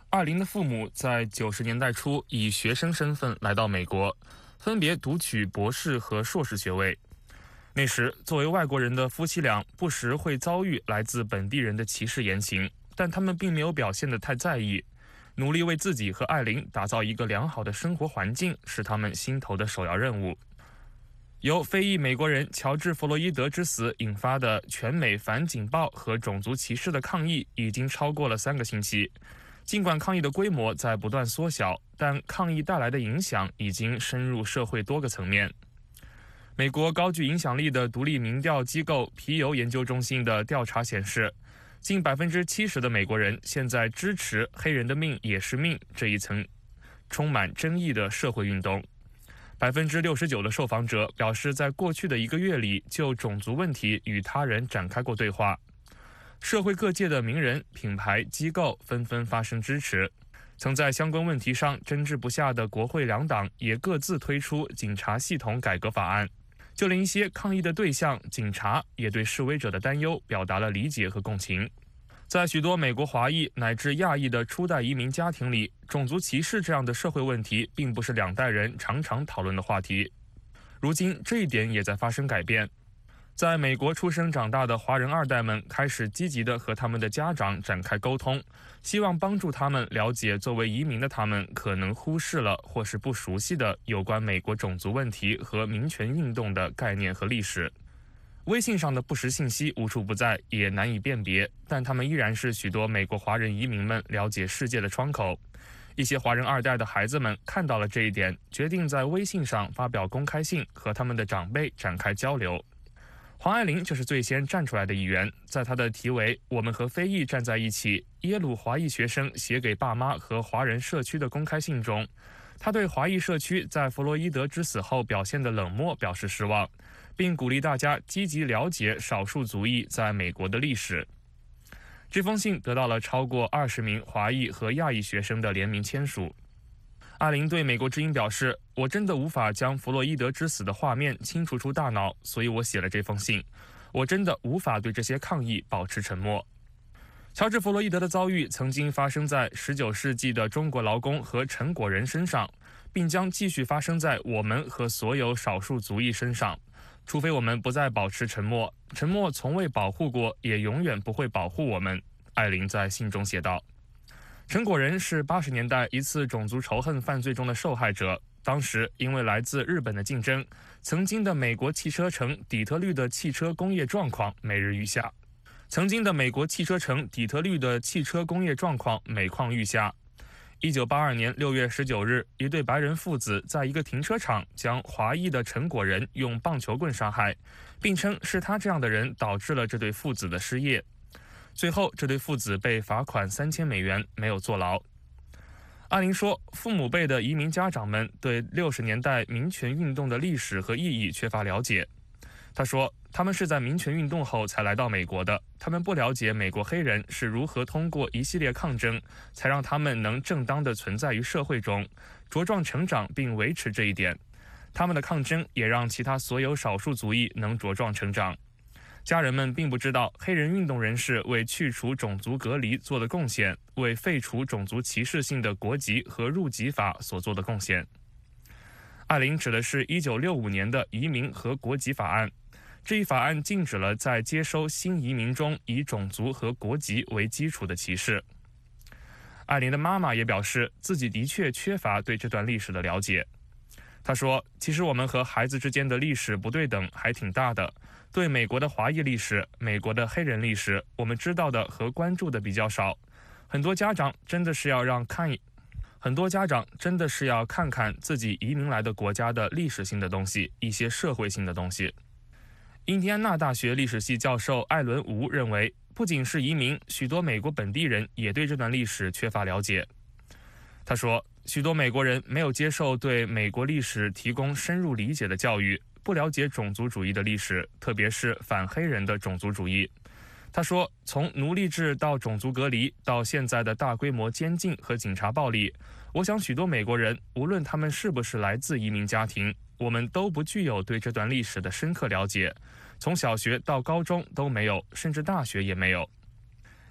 艾琳的父母在九十年代初以学生身份来到美国，分别读取博士和硕士学位。那时，作为外国人的夫妻俩不时会遭遇来自本地人的歧视言行，但他们并没有表现得太在意，努力为自己和艾琳打造一个良好的生活环境是他们心头的首要任务。由非裔美国人乔治·弗洛伊德之死引发的全美反警暴和种族歧视的抗议已经超过了三个星期。尽管抗议的规模在不断缩小，但抗议带来的影响已经深入社会多个层面。美国高具影响力的独立民调机构皮尤研究中心的调查显示，近百分之七十的美国人现在支持黑人的命也是命这一层充满争议的社会运动。百分之六十九的受访者表示，在过去的一个月里就种族问题与他人展开过对话。社会各界的名人、品牌、机构纷纷发声支持。曾在相关问题上争执不下的国会两党也各自推出警察系统改革法案。就连一些抗议的对象警察也对示威者的担忧表达了理解和共情。在许多美国华裔乃至亚裔的初代移民家庭里，种族歧视这样的社会问题并不是两代人常常讨论的话题。如今这一点也在发生改变。在美国出生长大的华人二代们开始积极地和他们的家长展开沟通，希望帮助他们了解作为移民的他们可能忽视了或是不熟悉的有关美国种族问题和民权运动的概念和历史。微信上的不实信息无处不在，也难以辨别，但他们依然是许多美国华人移民们了解世界的窗口。一些华人二代的孩子们看到了这一点，决定在微信上发表公开信，和他们的长辈展开交流。黄爱玲就是最先站出来的一员，在她的题为《我们和非裔站在一起》耶鲁华裔学生写给爸妈和华人社区的公开信中，她对华裔社区在弗洛伊德之死后表现的冷漠表示失望，并鼓励大家积极了解少数族裔在美国的历史。这封信得到了超过二十名华裔和亚裔学生的联名签署。艾琳对美国之音表示，我真的无法将弗洛伊德之死的画面清除出大脑，所以我写了这封信。我真的无法对这些抗议保持沉默。乔治·弗洛伊德的遭遇曾经发生在十九世纪的中国劳工和陈果人身上，并将继续发生在我们和所有少数族裔身上，除非我们不再保持沉默。沉默从未保护过，也永远不会保护我们，艾琳在信中写道。陈果人是八十年代一次种族仇恨犯罪中的受害者。当时因为来自日本的竞争，曾经的美国汽车城底特律的汽车工业状况每日愈下。曾经的美国汽车城底特律的汽车工业状况每况愈下。一九八二年六月十九日，一对白人父子在一个停车场将华裔的陈果人用棒球棍杀害，并称是他这样的人导致了这对父子的失业。最后，这对父子被罚款三千美元，没有坐牢。艾琳说，父母辈的移民家长们对六十年代民权运动的历史和意义缺乏了解。他说，他们是在民权运动后才来到美国的，他们不了解美国黑人是如何通过一系列抗争，才让他们能正当地存在于社会中，茁壮成长并维持这一点。他们的抗争也让其他所有少数族裔能茁壮成长。家人们并不知道黑人运动人士为去除种族隔离做的贡献，为废除种族歧视性的国籍和入籍法所做的贡献。艾琳指的是一九六五年的移民和国籍法案，这一法案禁止了在接收新移民中以种族和国籍为基础的歧视。艾琳的妈妈也表示，自己的确缺乏对这段历史的了解。她说，其实我们和孩子之间的历史不对等还挺大的。对美国的华裔历史、美国的黑人历史，我们知道的和关注的比较少。很多家长真的是要让看，很多家长真的是要看看自己移民来的国家的历史性的东西，一些社会性的东西。印第安纳大学历史系教授艾伦·吴认为，不仅是移民，许多美国本地人也对这段历史缺乏了解。他说，许多美国人没有接受对美国历史提供深入理解的教育，不了解种族主义的历史，特别是反黑人的种族主义。他说，从奴隶制到种族隔离，到现在的大规模监禁和警察暴力，我想许多美国人，无论他们是不是来自移民家庭，我们都不具有对这段历史的深刻了解，从小学到高中都没有，甚至大学也没有。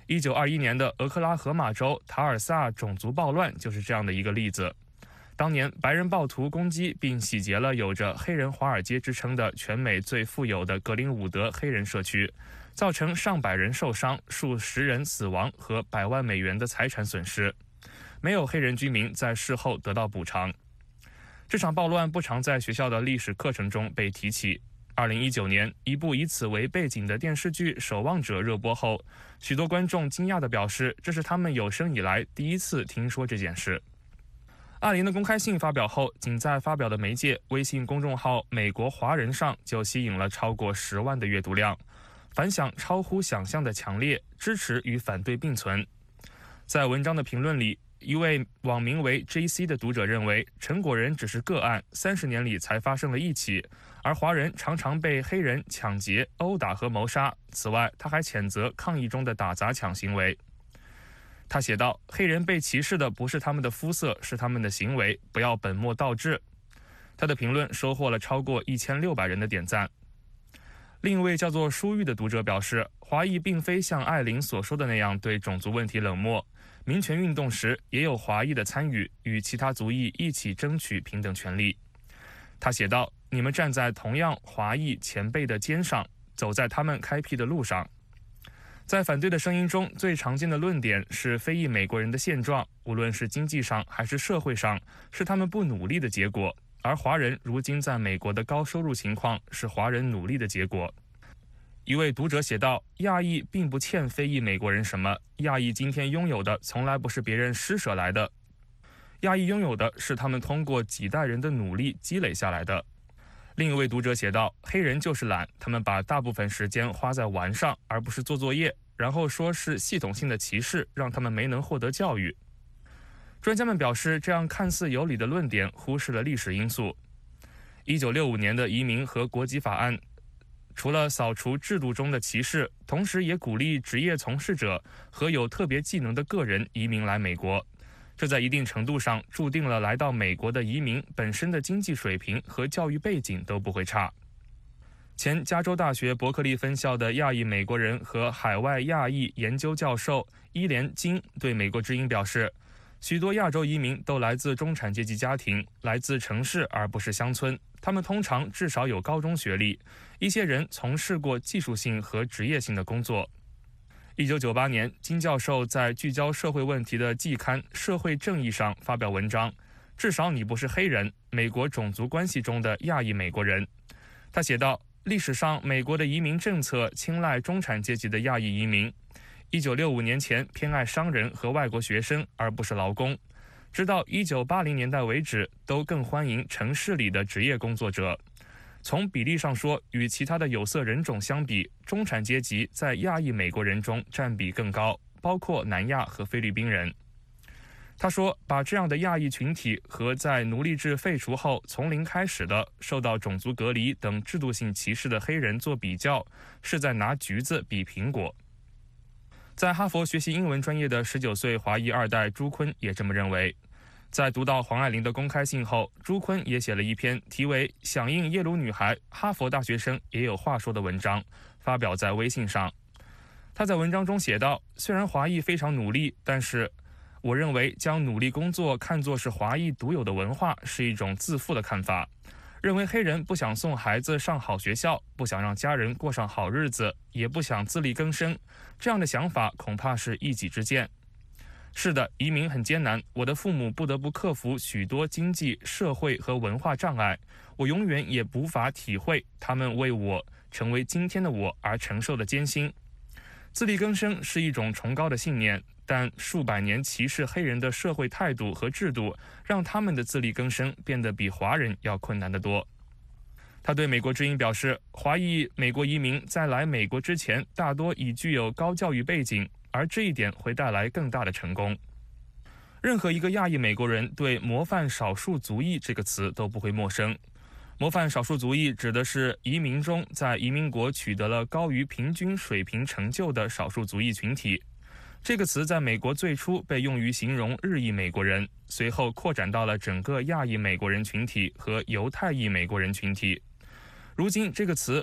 一九二一年的俄克拉荷马州塔尔萨种族暴乱就是这样的一个例子。当年白人暴徒攻击并洗劫了有着黑人华尔街之称的全美最富有的格林伍德黑人社区，造成上百人受伤、数十人死亡和百万美元的财产损失。没有黑人居民在事后得到补偿。这场暴乱不常在学校的历史课程中被提起。二零一九年，一部以此为背景的电视剧《守望者》热播后，许多观众惊讶地表示，这是他们有生以来第一次听说这件事。艾琳的公开信发表后，仅在发表的媒介微信公众号“美国华人”上就吸引了超过十万的阅读量，反响超乎想象的强烈，支持与反对并存。在文章的评论里，一位网名为 J C 的读者认为，陈果仁只是个案，三十年里才发生了一起，而华人常常被黑人抢劫、殴打和谋杀。此外，他还谴责抗议中的打砸抢行为。他写道：“黑人被歧视的不是他们的肤色，是他们的行为，不要本末倒置。”他的评论收获了超过一千六百人的点赞。另一位叫做舒玉的读者表示，华裔并非像艾琳所说的那样对种族问题冷漠，民权运动时也有华裔的参与，与其他族裔一起争取平等权利。他写道：“你们站在同样华裔前辈的肩上，走在他们开辟的路上。”在反对的声音中，最常见的论点是非裔美国人的现状，无论是经济上还是社会上，是他们不努力的结果，而华人如今在美国的高收入情况是华人努力的结果。一位读者写道：“亚裔并不欠非裔美国人什么，亚裔今天拥有的从来不是别人施舍来的，亚裔拥有的是他们通过几代人的努力积累下来的。”另一位读者写道：“黑人就是懒，他们把大部分时间花在玩上，而不是做作业，然后说是系统性的歧视让他们没能获得教育。”专家们表示，这样看似有理的论点忽视了历史因素。一九六五年的移民和国籍法案除了扫除制度中的歧视，同时也鼓励职业从事者和有特别技能的个人移民来美国。这在一定程度上注定了来到美国的移民本身的经济水平和教育背景都不会差。前加州大学伯克利分校的亚裔美国人和海外亚裔研究教授伊莲金对美国之音表示，许多亚洲移民都来自中产阶级家庭，来自城市而不是乡村，他们通常至少有高中学历，一些人从事过技术性和职业性的工作。一九九八年，金教授在聚焦社会问题的季刊《社会正义》上发表文章，至少你不是黑人，美国种族关系中的亚裔美国人。他写道，历史上美国的移民政策青睐中产阶级的亚裔移民，一九六五年前偏爱商人和外国学生而不是劳工，直到一九八零年代为止都更欢迎城市里的职业工作者。从比例上说，与其他的有色人种相比，中产阶级在亚裔美国人中占比更高，包括南亚和菲律宾人。他说，把这样的亚裔群体和在奴隶制废除后从零开始的受到种族隔离等制度性歧视的黑人做比较，是在拿橘子比苹果。在哈佛学习英文专业的十九岁华裔二代朱坤也这么认为。在读到黄爱玲的公开信后，朱坤也写了一篇题为《响应耶鲁女孩，哈佛大学生也有话说》的文章，发表在微信上。他在文章中写道，虽然华裔非常努力，但是我认为将努力工作看作是华裔独有的文化是一种自负的看法，认为黑人不想送孩子上好学校，不想让家人过上好日子，也不想自力更生，这样的想法恐怕是一己之见。是的，移民很艰难，我的父母不得不克服许多经济、社会和文化障碍，我永远也无法体会他们为我成为今天的我而承受的艰辛。自力更生是一种崇高的信念，但数百年歧视黑人的社会态度和制度，让他们的自力更生变得比华人要困难得多。他对美国之音表示，华裔美国移民在来美国之前，大多已具有高教育背景，而这一点会带来更大的成功。任何一个亚裔美国人对模范少数族裔这个词都不会陌生。模范少数族裔指的是移民中在移民国取得了高于平均水平成就的少数族裔群体。这个词在美国最初被用于形容日裔美国人，随后扩展到了整个亚裔美国人群体和犹太裔美国人群体。如今这个词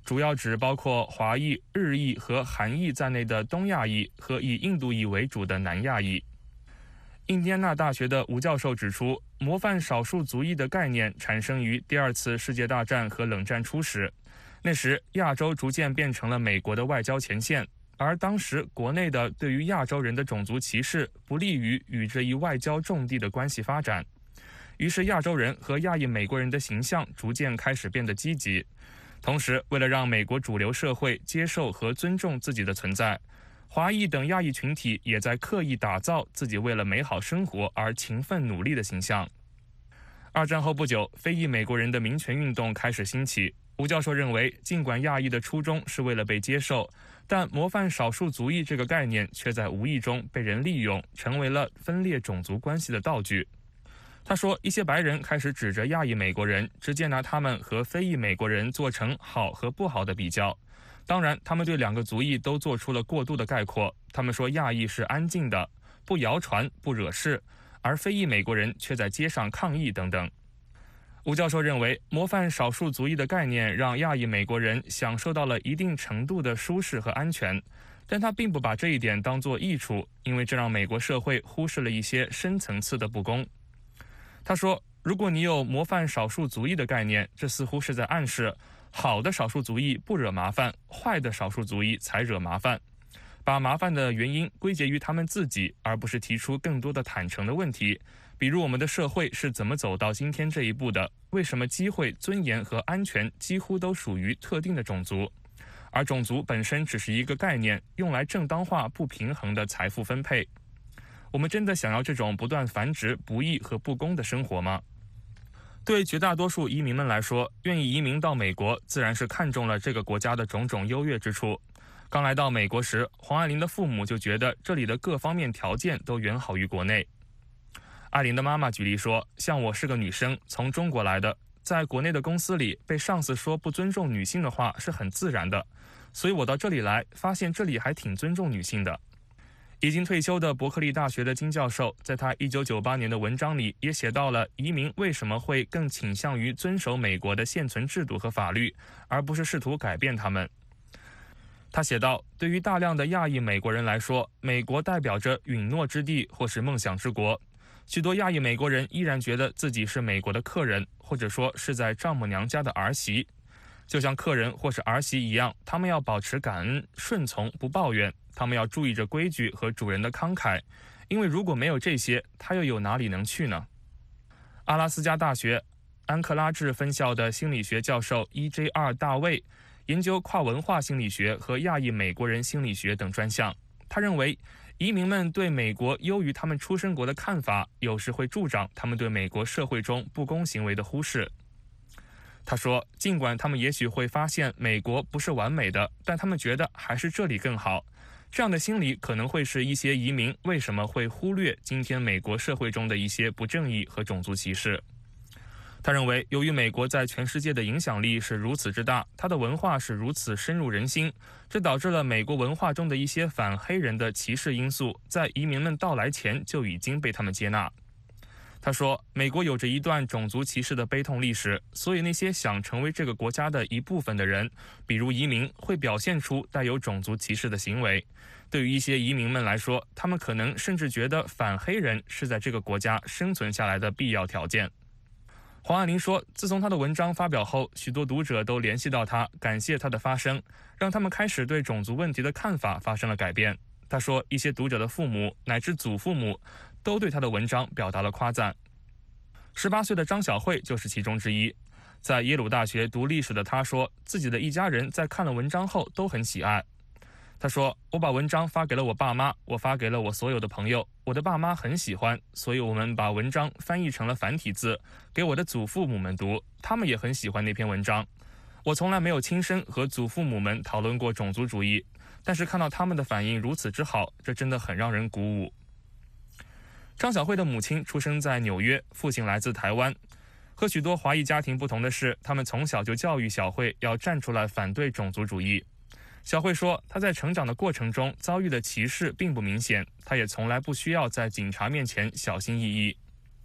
主要指包括华裔、日裔和韩裔在内的东亚裔和以印度裔为主的南亚裔。印第安纳大学的吴教授指出，模范少数族裔的概念产生于第二次世界大战和冷战初时，那时亚洲逐渐变成了美国的外交前线，而当时国内的对于亚洲人的种族歧视不利于与这一外交重地的关系发展。于是亚洲人和亚裔美国人的形象逐渐开始变得积极。同时，为了让美国主流社会接受和尊重自己的存在，华裔等亚裔群体也在刻意打造自己为了美好生活而勤奋努力的形象。二战后不久，非裔美国人的民权运动开始兴起。吴教授认为，尽管亚裔的初衷是为了被接受，但模范少数族裔这个概念却在无意中被人利用，成为了分裂种族关系的道具。他说，一些白人开始指着亚裔美国人，直接拿他们和非裔美国人做成好和不好的比较。当然，他们对两个族裔都做出了过度的概括。他们说亚裔是安静的，不谣传，不惹事，而非裔美国人却在街上抗议等等。吴教授认为，模范少数族裔的概念让亚裔美国人享受到了一定程度的舒适和安全，但他并不把这一点当作益处，因为这让美国社会忽视了一些深层次的不公。他说，如果你有模范少数族裔的概念，这似乎是在暗示好的少数族裔不惹麻烦，坏的少数族裔才惹麻烦，把麻烦的原因归结于他们自己，而不是提出更多的坦诚的问题，比如我们的社会是怎么走到今天这一步的，为什么机会、尊严和安全几乎都属于特定的种族，而种族本身只是一个概念，用来正当化不平衡的财富分配。我们真的想要这种不断繁殖、不义和不公的生活吗？对绝大多数移民们来说，愿意移民到美国，自然是看中了这个国家的种种优越之处。刚来到美国时，黄爱玲的父母就觉得这里的各方面条件都远好于国内。爱玲的妈妈举例说，像我是个女生，从中国来的，在国内的公司里被上司说不尊重女性的话是很自然的，所以我到这里来，发现这里还挺尊重女性的。已经退休的伯克利大学的金教授，在他一九九八年的文章里也写到了移民为什么会更倾向于遵守美国的现存制度和法律，而不是试图改变他们。他写道，对于大量的亚裔美国人来说，美国代表着允诺之地或是梦想之国。许多亚裔美国人依然觉得自己是美国的客人，或者说是在丈母娘家的儿媳。就像客人或是儿媳一样，他们要保持感恩、顺从，不抱怨。他们要注意着规矩和主人的慷慨，因为如果没有这些，他又有哪里能去呢？阿拉斯加大学安克拉治分校的心理学教授 E J R 大卫研究跨文化心理学和亚裔美国人心理学等专项。他认为，移民们对美国优于他们出生国的看法，有时会助长他们对美国社会中不公行为的忽视。他说，尽管他们也许会发现美国不是完美的，但他们觉得还是这里更好。这样的心理可能会是一些移民为什么会忽略今天美国社会中的一些不正义和种族歧视。他认为，由于美国在全世界的影响力是如此之大，它的文化是如此深入人心，这导致了美国文化中的一些反黑人的歧视因素在移民们到来前就已经被他们接纳。他说，美国有着一段种族歧视的悲痛历史，所以那些想成为这个国家的一部分的人，比如移民，会表现出带有种族歧视的行为。对于一些移民们来说，他们可能甚至觉得反黑人是在这个国家生存下来的必要条件。黄爱玲说，自从他的文章发表后，许多读者都联系到他，感谢他的发声，让他们开始对种族问题的看法发生了改变。他说，一些读者的父母乃至祖父母都对他的文章表达了夸赞。十八岁的张小慧就是其中之一。在耶鲁大学读历史的他说，自己的一家人在看了文章后都很喜爱。他说，我把文章发给了我爸妈，我发给了我所有的朋友，我的爸妈很喜欢，所以我们把文章翻译成了繁体字，给我的祖父母们读，他们也很喜欢那篇文章。我从来没有亲身和祖父母们讨论过种族主义，但是看到他们的反应如此之好，这真的很让人鼓舞。张小慧的母亲出生在纽约，父亲来自台湾。和许多华裔家庭不同的是，他们从小就教育小慧要站出来反对种族主义。小慧说，她在成长的过程中遭遇的歧视并不明显，她也从来不需要在警察面前小心翼翼。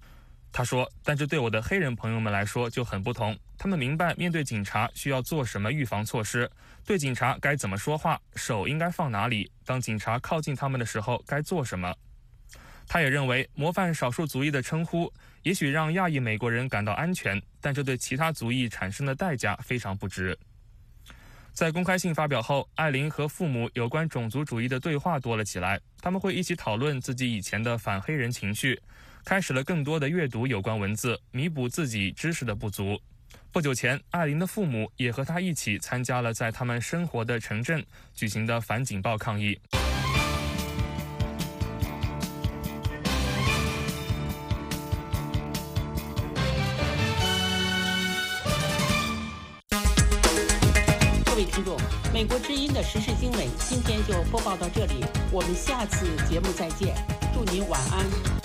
他说，但这对我的黑人朋友们来说就很不同，他们明白面对警察需要做什么预防措施，对警察该怎么说话，手应该放哪里，当警察靠近他们的时候该做什么。他也认为模范少数族裔的称呼也许让亚裔美国人感到安全，但这对其他族裔产生的代价非常不值。在公开信发表后，艾琳和父母有关种族主义的对话多了起来，他们会一起讨论自己以前的反黑人情绪，开始了更多的阅读有关文字，弥补自己知识的不足。不久前，艾琳的父母也和他一起参加了在他们生活的城镇举行的反警暴抗议。 各位听众，美国之音的时事经纬今天就播报到这里，我们下次节目再见，祝您晚安。